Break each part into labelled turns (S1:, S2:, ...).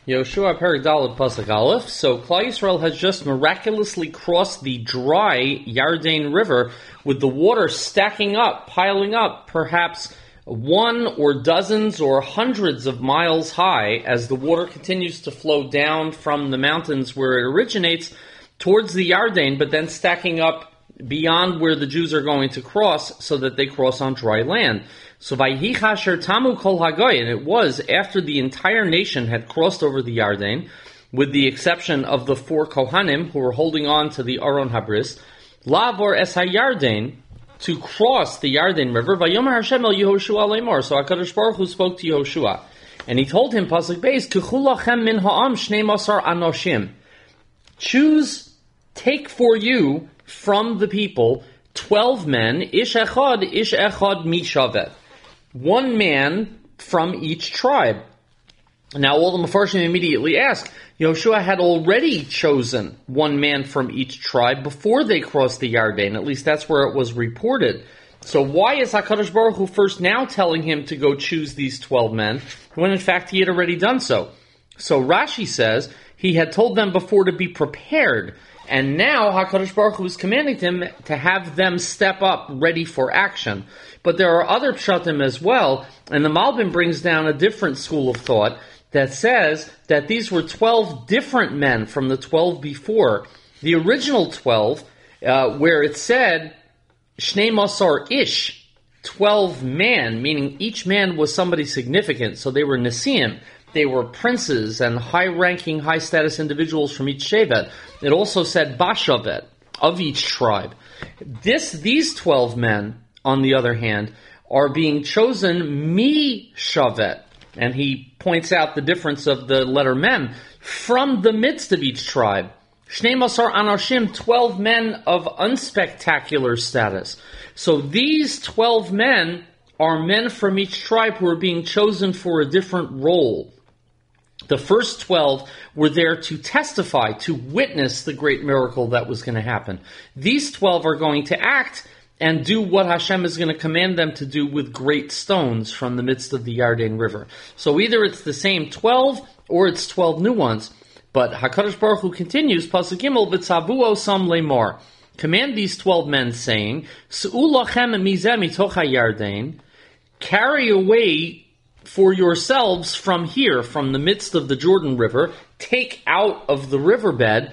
S1: Yoshua Perek Daled Pasuk Aleph. So Klal Yisrael has just miraculously crossed the dry Yarden River with the water stacking up, piling up, perhaps one or dozens or hundreds of miles high as the water continues to flow down from the mountains where it originates towards the Yarden, but then stacking up beyond where the Jews are going to cross so that they cross on dry land. So Vayhi Chasher Tamu Kol Hagoy, and it was after the entire nation had crossed over the Yarden, with the exception of the 4 Kohanim who were holding on to the Aron Habris, Lavor Es HaYarden, to cross the Yarden River. Vayomer Hashem El Yehoshua Lemor. So HaKadosh Baruch Hu spoke to Yehoshua, and he told him, Pasuk Beis, K'chu lachem min ha'am shnei masar anoshim. Take for you from the people 12 men, ish echad mishavet. One man from each tribe. Now all the Mefarshim immediately ask, Yehoshua had already chosen one man from each tribe before they crossed the Yarden. At least that's where it was reported. So why is HaKadosh Baruch Hu first now telling him to go choose these 12 men, when in fact he had already done so? So Rashi says he had told them before to be prepared, and now HaKadosh Baruch Hu is commanding him to have them step up ready for action. But there are other pshatim as well, and the Malbim brings down a different school of thought that says that these were 12 different men from the 12 before. The original 12, where it said, Shnei Masar Ish, 12 men, meaning each man was somebody significant, so they were Nesiim. They were princes and high-ranking, high-status individuals from each Shevet. It also said Bashavet, of each tribe. These 12 men, on the other hand, are being chosen mi Shavet. And he points out the difference of the letter Mem, from the midst of each tribe. Shnei Masar Anoshim, 12 men of unspectacular status. So these 12 men are men from each tribe who are being chosen for a different role. The first 12 were there to testify, to witness the great miracle that was going to happen. These 12 are going to act and do what Hashem is going to command them to do with great stones from the midst of the Yarden River. So either it's the same 12 or it's 12 new ones. But HaKadosh Baruch Hu continues, Pasuk Gimel, V'tzavuo sam lemor. Command these 12 men, saying, S'u lachem mizeh mitoch hayarden, carry away for yourselves from here, from the midst of the Jordan River, take out of the riverbed,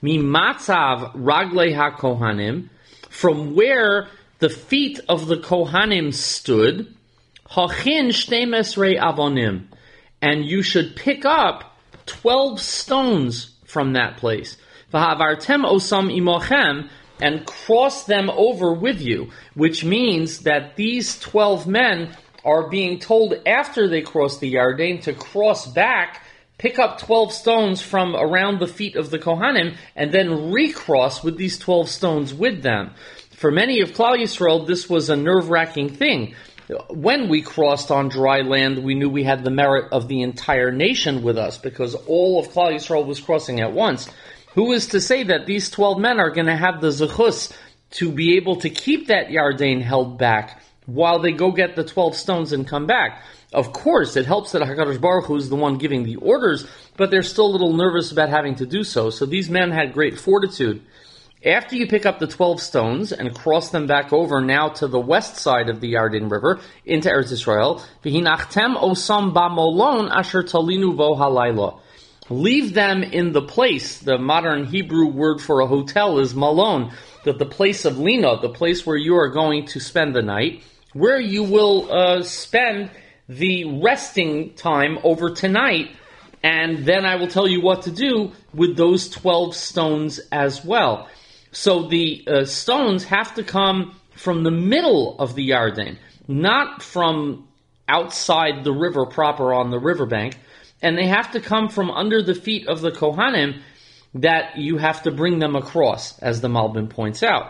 S1: mimatzav raglei hakohanim, from where the feet of the Kohanim stood, hachin shtei avonim, and you should pick up 12 stones from that place. V'havartem osam imochem, and cross them over with you, which means that these 12 men are being told after they cross the Yarden to cross back, pick up 12 stones from around the feet of the Kohanim, and then recross with these 12 stones with them. For many of Klal Yisrael, this was a nerve-wracking thing. When we crossed on dry land, we knew we had the merit of the entire nation with us, because all of Klal Yisrael was crossing at once. Who is to say that these 12 men are going to have the zechus to be able to keep that Yarden held back while they go get the 12 stones and come back? Of course, it helps that HaKadosh Baruch Hu is the one giving the orders, but they're still a little nervous about having to do so. So these men had great fortitude. After you pick up the 12 stones and cross them back over now to the west side of the Yarden River into Eretz Yisrael, v'hinachtem osam ba'molon asher talinu vo halayla. Leave them in the place. The modern Hebrew word for a hotel is malon, that the place of lina, the place where you are going to spend the night, where you will spend the resting time over tonight, and then I will tell you what to do with those 12 stones as well. So the stones have to come from the middle of the Yarden, not from outside the river proper on the riverbank, and they have to come from under the feet of the Kohanim, that you have to bring them across, as the Malbim points out.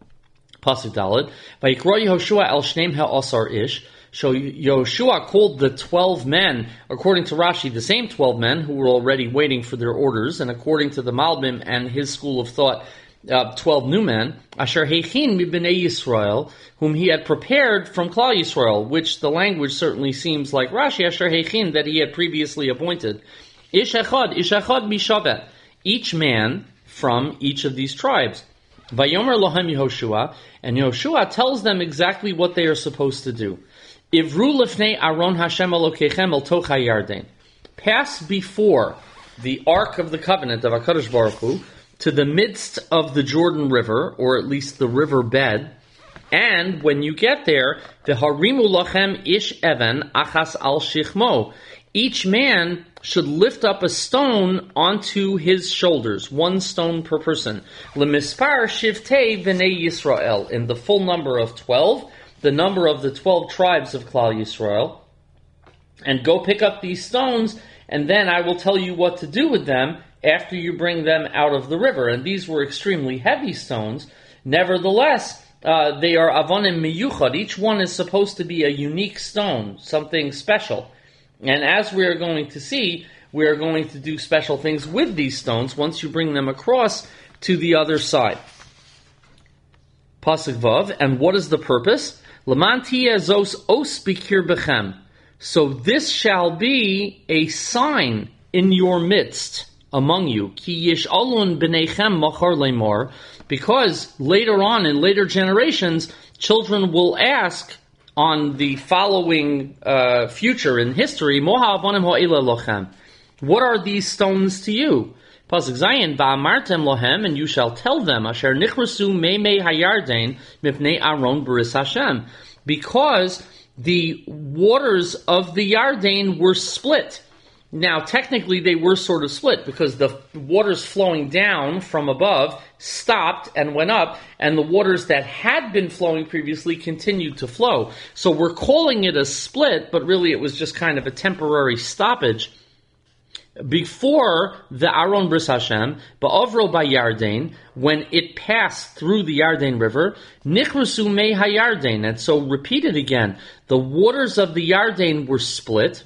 S1: Pasuk Daled, Vayikra Yehoshua el shneim ha'asar ish. So Yehoshua called the 12 men, according to Rashi, the same 12 men who were already waiting for their orders, and according to the Malbim and his school of thought, 12 new men, Asher Heichin mibnei Yisrael, whom he had prepared from Klal Yisrael, which the language certainly seems like Rashi, Asher Heichin, that he had previously appointed. Ish echad mishavet. Each man from each of these tribes. Vayomer lohem Yehoshua, and Yehoshua tells them exactly what they are supposed to do. Ivru lefnei Aron Hashem Elokechem el toch hayarden. Pass before the Ark of the Covenant of HaKadosh Baruch Hu to the midst of the Jordan River, or at least the river bed. And when you get there, v'harimu lachem ish even achas al shichmo. Each man should lift up a stone onto his shoulders, one stone per person. Lemispar shivtei v'nei Yisrael, in the full number of 12, the number of the 12 tribes of Klal Yisrael. And go pick up these stones, and then I will tell you what to do with them after you bring them out of the river. And these were extremely heavy stones. Nevertheless, they are avonim miyuchad. Each one is supposed to be a unique stone, something special. And as we are going to see, we are going to do special things with these stones once you bring them across to the other side. Pasuk Vav, and what is the purpose? L'man tiyeh zos os bikir bechem. So this shall be a sign in your midst among you. Ki yish'alun b'neichem machar lemor. Because later on, in later generations, children will ask on the following future in history, Moha avanim ha'ila lochem. What are these stones to you? Pasuk Zayin, va'amartem lohem, and you shall tell them, asher nichrasu meimei hayarden mipnei Aron b'ris Hashem. Because the waters of the Yarden were split. Now, technically, they were sort of split because the waters flowing down from above stopped and went up, and the waters that had been flowing previously continued to flow. So we're calling it a split, but really it was just kind of a temporary stoppage. Before the Aron Bris Hashem, Ba'avro Yarden, when it passed through the Yarden River, Nichrusu Mei HaYarden, and so repeat it again, the waters of the Yarden were split,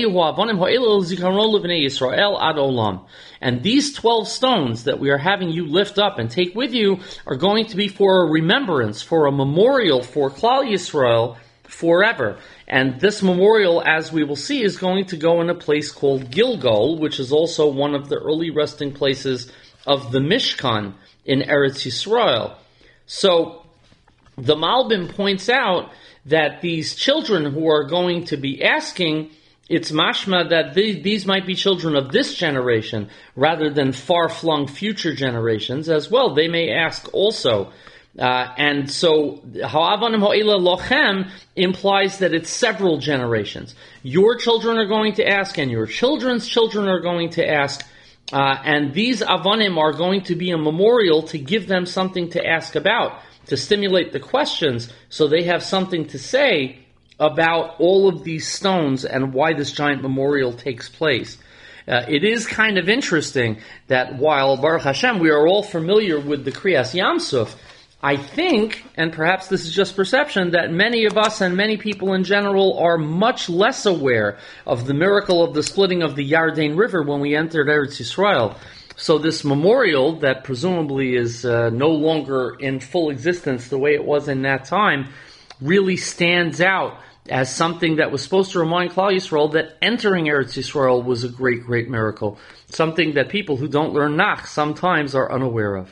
S1: and these 12 stones that we are having you lift up and take with you are going to be for a remembrance, for a memorial for Klal Yisrael forever. And this memorial, as we will see, is going to go in a place called Gilgal, which is also one of the early resting places of the Mishkan in Eretz Yisrael. So the Malbim points out that these children who are going to be asking, it's mashma that these might be children of this generation rather than far-flung future generations as well. They may ask also. And so, ha'avanim ha'ila lochem implies that it's several generations. Your children are going to ask, and your children's children are going to ask, and these avanim are going to be a memorial to give them something to ask about, to stimulate the questions, so they have something to say about all of these stones and why this giant memorial takes place. It is kind of interesting that while, Baruch Hashem, we are all familiar with the Kriyas Yamsuf, I think, and perhaps this is just perception, that many of us and many people in general are much less aware of the miracle of the splitting of the Yarden River when we entered Eretz Yisrael. So this memorial, that presumably is no longer in full existence the way it was in that time, really stands out as something that was supposed to remind Klal Yisrael that entering Eretz Yisrael was a great, great miracle. Something that people who don't learn Nach sometimes are unaware of.